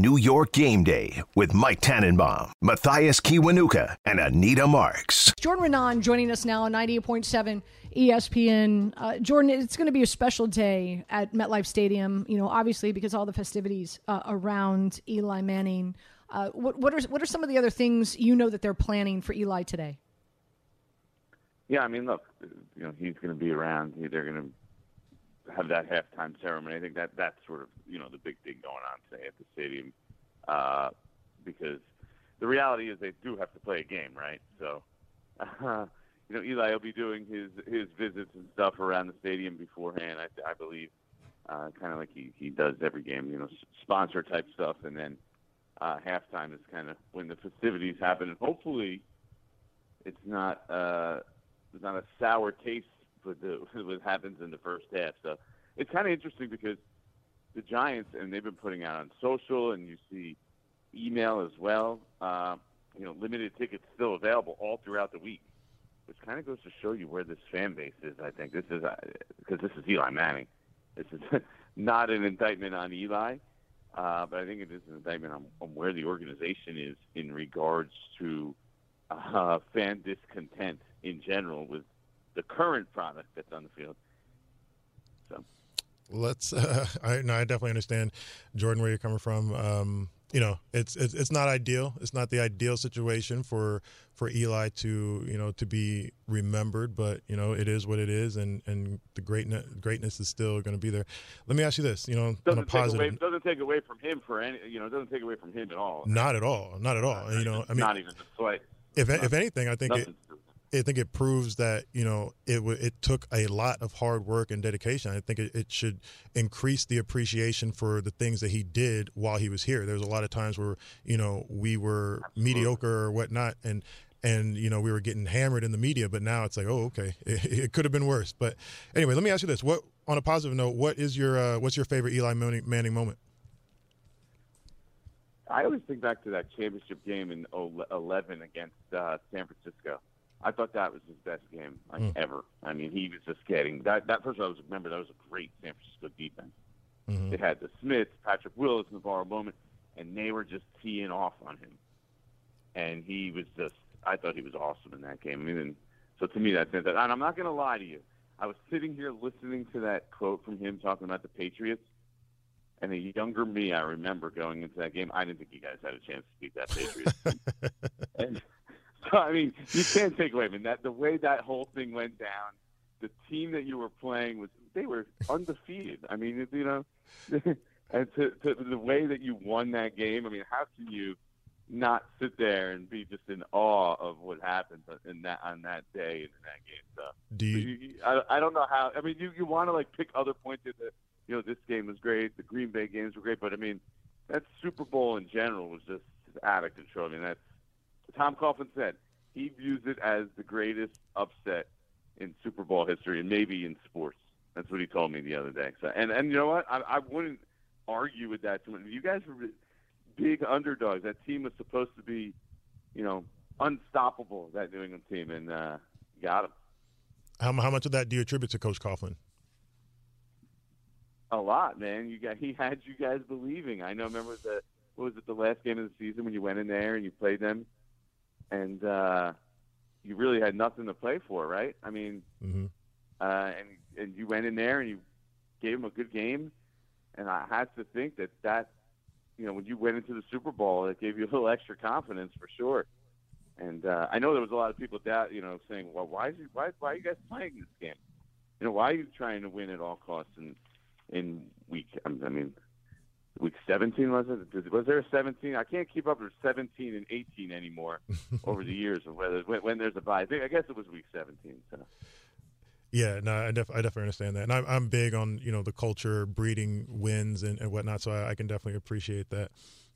New York Game Day with Mike Tannenbaum, Matthias Kiwanuka, and Anita Marks. Jordan Raanan joining us now on 98.7 ESPN. Jordan, it's going to be a special day at MetLife Stadium, obviously because all the festivities around Eli Manning. What are some of the other things that they're planning for Eli today? Yeah, I mean, look, he's going to be around. They're going to have that halftime ceremony. I think that's sort of, the big thing going on today at the stadium, because the reality is they do have to play a game, right? So, Eli will be doing his visits and stuff around the stadium beforehand, I believe, kind of like he does every game, sponsor type stuff, and then halftime is kind of when the festivities happen, and hopefully it's not there's not a sour taste with what happens in the first half. So it's kind of interesting because the Giants, and they've been putting out on social, and you see email as well, limited tickets still available all throughout the week, which kind of goes to show you where this fan base is. I think this is because this is Eli Manning. This is not an indictment on Eli, but I think it is an indictment on where the organization is in regards to fan discontent in general with the current product that's on the field. So let's. I definitely understand, Jordan, where you're coming from. It's not ideal. It's not the ideal situation for Eli to to be remembered, but it is what it is, and the greatness is still going to be there. Let me ask you this, on a positive. Doesn't take away from him for any. Doesn't take away from him at all. Not at all. Not at all. I mean, not even the slight. If anything, I think it proves that it took a lot of hard work and dedication. I think it should increase the appreciation for the things that he did while he was here. There was a lot of times where we were mediocre or whatnot, and we were getting hammered in the media. But now it's like, oh, okay, it could have been worse. But anyway, let me ask you this: on a positive note, what's your favorite Eli Manning moment? I always think back to that championship game in 2011 against San Francisco. I thought that was his best game ever. I mean, he was just getting that. First of all, remember that was a great San Francisco defense. Mm-hmm. They had the Smiths, Patrick Willis, Navarro Bowman, and they were just teeing off on him. And he was I thought he was awesome in that game. I mean, so to me, that's it. And I'm not going to lie to you. I was sitting here listening to that quote from him talking about the Patriots. And a younger me, I remember going into that game. I didn't think you guys had a chance to beat that Patriots. And so, I mean, you can't take away from that. The way that whole thing went down, the team that you were playing they were undefeated. I mean, and to the way that you won that game. I mean, how can you not sit there and be just in awe of what happened on that day and in that game? So, I don't know how. I mean, you want to pick other points that. This game was great. The Green Bay games were great. But, I mean, that Super Bowl in general was just out of control. I mean, that's Tom Coughlin said. He views it as the greatest upset in Super Bowl history and maybe in sports. That's what he told me the other day. So, and you know what? I wouldn't argue with that too much. You guys were big underdogs. That team was supposed to be, unstoppable, that New England team, and got them. How much of that do you attribute to Coach Coughlin? A lot, man. He had you guys believing. I know. Remember the last game of the season when you went in there and you played them, and you really had nothing to play for, right? I mean, mm-hmm. And you went in there and you gave them a good game, and I had to think that when you went into the Super Bowl, it gave you a little extra confidence for sure. And I know there was a lot of people saying, well, why are you guys playing this game? Why are you trying to win at all costs? And in week 17, was it? Was there a 17? I can't keep up with 17 and 18 anymore over the years of when there's a bye. I guess it was week 17. So. Yeah, no, I definitely understand that, and I'm big on the culture, breeding wins and whatnot. So I can definitely appreciate that.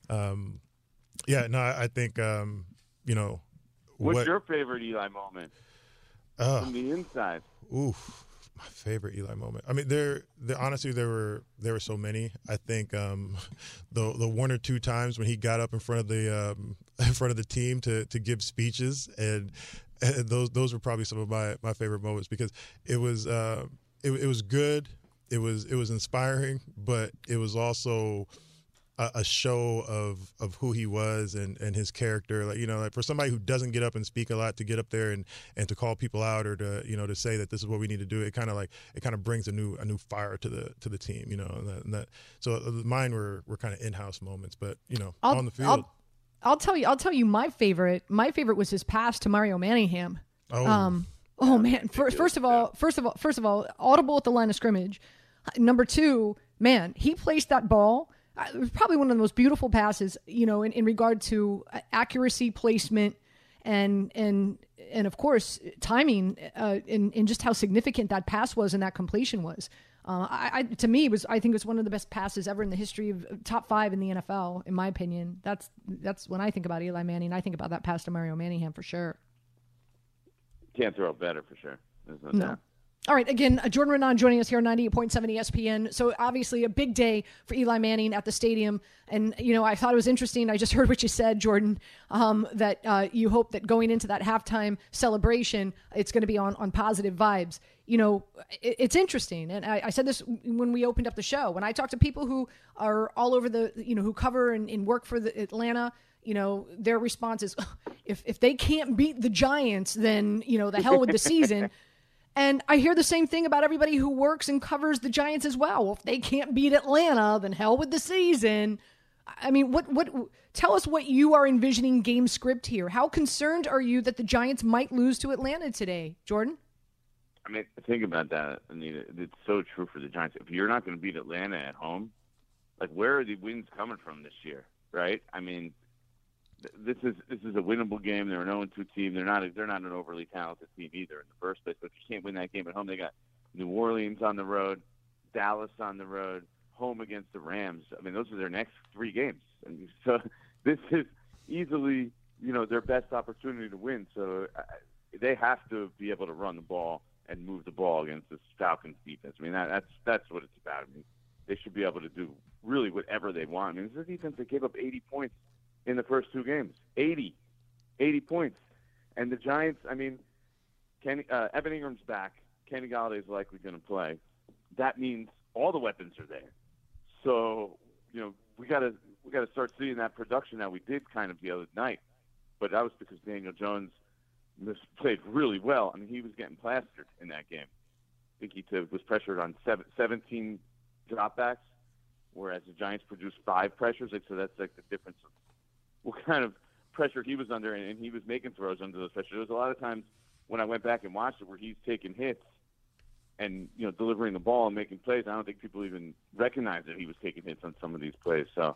I think What's your favorite Eli moment from the inside? Oof. My favorite Eli moment. I mean, honestly, there were so many. I think the one or two times when he got up in front of the team to give speeches, and those were probably some of my favorite moments because it was good. It was inspiring, but it was also a show of who he was and his character. Like, like for somebody who doesn't get up and speak a lot, to get up there and to call people out, or to to say that this is what we need to do, it kind of brings a new fire to the team. So mine were kind of in-house moments, but on the field. I'll tell you my favorite was his pass to Mario Manningham. Oh man! First of all, audible at the line of scrimmage. Number two, man, he placed that ball. It was probably one of the most beautiful passes, in regard to accuracy, placement, and of course timing, and just how significant that pass was and that completion was. I think it was one of the best passes ever in the history of top 5 in the NFL, in my opinion. That's when I think about Eli Manning. I think about that pass to Mario Manningham for sure. Can't throw it better for sure. There's no doubt. All right, again, Jordan Raanan joining us here on 98.7 ESPN. So obviously a big day for Eli Manning at the stadium. And, I thought it was interesting. I just heard what you said, Jordan, that you hope that going into that halftime celebration, it's going to be on positive vibes. It's interesting. And I said this when we opened up the show. When I talk to people who are all over who cover and work for the Atlanta, their response is, if they can't beat the Giants, then, the hell with the season. And I hear the same thing about everybody who works and covers the Giants as well. Well, if they can't beat Atlanta, then hell with the season. I mean, tell us what you are envisioning game script here. How concerned are you that the Giants might lose to Atlanta today, Jordan? I mean, think about that. I mean, it's so true for the Giants. If you're not going to beat Atlanta at home, like, where are the wins coming from this year, right? I mean, this is a winnable game. They're an 0-2 team. They're not an overly talented team either in the first place. But if you can't win that game at home, they got New Orleans on the road, Dallas on the road, home against the Rams. I mean, those are their next 3 games. And so this is easily, their best opportunity to win. So they have to be able to run the ball and move the ball against this Falcons defense. I mean, that's what it's about. I mean, they should be able to do really whatever they want. I mean, this is a defense that gave up 80 points in the first 2 games. 80 points. And the Giants, I mean, Evan Ingram's back. Kenny Galladay's likely going to play. That means all the weapons are there. So, we got to start seeing that production that we did kind of the other night. But that was because Daniel Jones played really well. I mean, he was getting plastered in that game. I think he was pressured on 17 dropbacks, whereas the Giants produced 5 pressures. So that's like the difference of what kind of pressure he was under, and he was making throws under those pressures. There was a lot of times when I went back and watched it where he's taking hits and delivering the ball and making plays. I don't think people even recognize that he was taking hits on some of these plays. So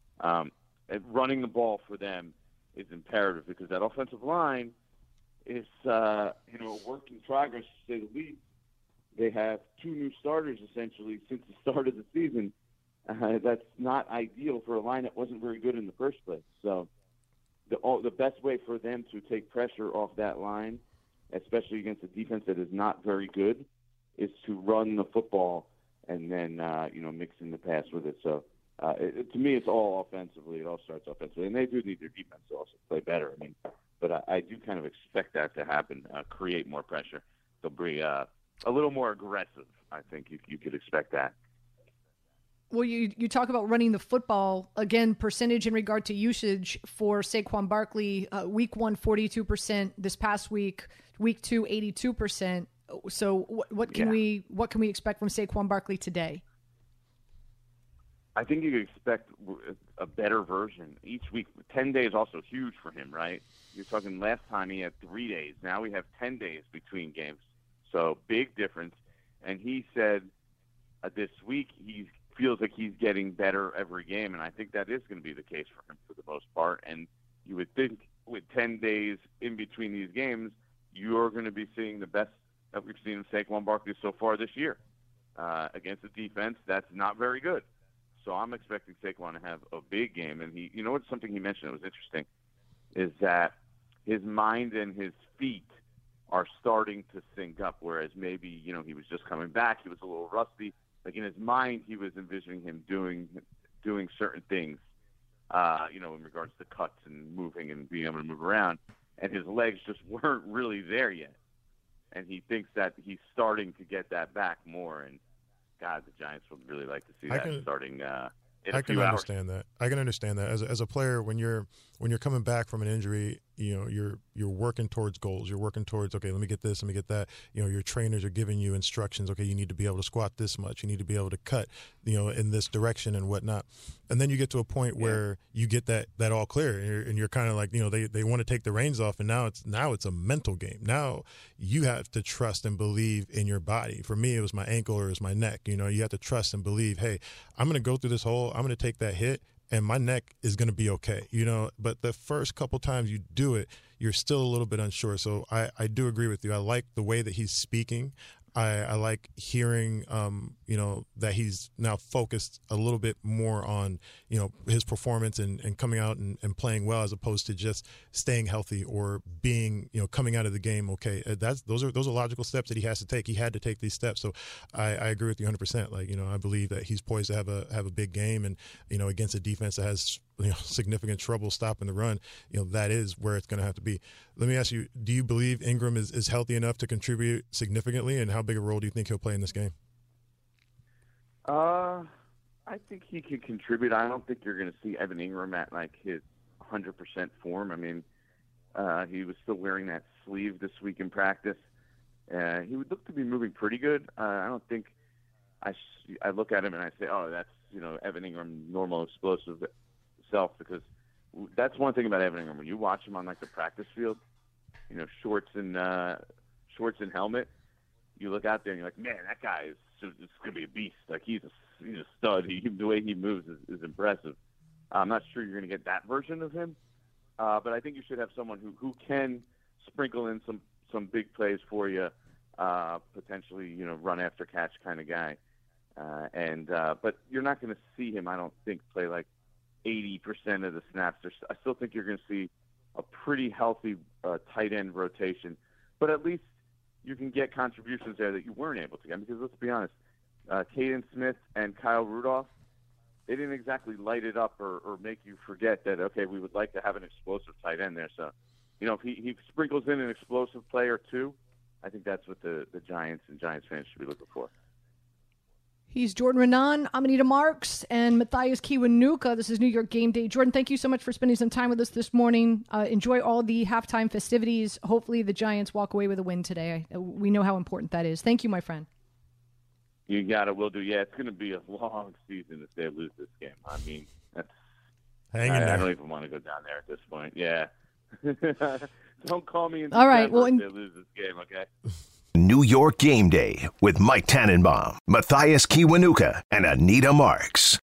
and running the ball for them is imperative, because that offensive line is a work in progress, to say the least. They have 2 new starters essentially since the start of the season. That's not ideal for a line that wasn't very good in the first place. So the best way for them to take pressure off that line, especially against a defense that is not very good, is to run the football and then mix in the pass with it. So to me, it's all offensively. It all starts offensively, and they do need their defense to also play better. I mean, but I do kind of expect that to happen, create more pressure. They'll be a little more aggressive. I think you could expect that. Well, you talk about running the football, again, percentage in regard to usage for Saquon Barkley, week 1, 42%, this past week 2, 82%. So what can we expect from Saquon Barkley today? I think you could expect a better version each week. 10 days also huge for him, right? You're talking last time he had 3 days. Now we have 10 days between games. So big difference. And he said this week he feels like he's getting better every game, and I think that is going to be the case for him for the most part. And you would think with 10 days in between these games, you're going to be seeing the best that we've seen of Saquon Barkley so far this year against a defense that's not very good. So I'm expecting Saquon to have a big game. And what's something he mentioned that was interesting is that his mind and his feet are starting to sync up, whereas maybe, he was just coming back. He was a little rusty. Like in his mind, he was envisioning him doing certain things, in regards to cuts and moving and being able to move around. And his legs just weren't really there yet. And he thinks that he's starting to get that back more. And God, the Giants would really like to see that starting in I a can few hours. understand that. I can understand that. As a player, when you're coming back from an injury, you're working towards goals. You're working towards, okay, let me get this, let me get that. Your trainers are giving you instructions. Okay, you need to be able to squat this much. You need to be able to cut, in this direction and whatnot. And then you get to a point where you get that all clear, and you're kind of like, they want to take the reins off, and now it's a mental game. Now you have to trust and believe in your body. For me, it was my ankle or it was my neck. You have to trust and believe, hey, I'm going to go through this hole. I'm going to take that hit, and my neck is going to be okay, But the first couple times you do it, you're still a little bit unsure. So I do agree with you. I like the way that he's speaking. I like hearing, that he's now focused a little bit more on, his performance and coming out and playing well, as opposed to just staying healthy or being, coming out of the game okay. Those are logical steps that he has to take. He had to take these steps. So I agree with you 100%. I believe that he's poised to have a big game, and against a defense that has significant trouble stopping the run. That is where it's going to have to be. Let me ask you: do you believe Ingram is healthy enough to contribute significantly, and how big a role do you think he'll play in this game? I think he can contribute. I don't think you're going to see Evan Ingram at his 100% form. I mean, he was still wearing that sleeve this week in practice. He would look to be moving pretty good. I don't think I look at him and I say, oh, that's Evan Ingram, normal explosive self, because that's one thing about Evan Ingram. When you watch him on the practice field, shorts and helmet, you look out there and you're like, man, that guy is going to be a beast. He's a stud. The way he moves is impressive. I'm not sure you're going to get that version of him, but I think you should have someone who can sprinkle in some big plays for you, potentially run after catch kind of guy. But you're not going to see him, I don't think, play 80% of the snaps. I still think you're going to see a pretty healthy tight end rotation, but at least you can get contributions there that you weren't able to get, because let's be honest, Caden Smith and Kyle Rudolph, they didn't exactly light it up or make you forget that, okay, we would like to have an explosive tight end there. So, if he sprinkles in an explosive play or two, I think that's what the Giants and Giants fans should be looking for. He's Jordan Raanan, Amanita Marks, and Mathias Kiwanuka. This is New York Game Day. Jordan, thank you so much for spending some time with us this morning. Enjoy all the halftime festivities. Hopefully the Giants walk away with a win today. We know how important that is. Thank you, my friend. You got it. Will do. Yeah, it's going to be a long season if they lose this game. I mean, I don't even want to go down there at this point. Yeah. Don't call me in December if they lose this game, okay? New York Game Day with Mike Tannenbaum, Mathias Kiwanuka, and Anita Marks.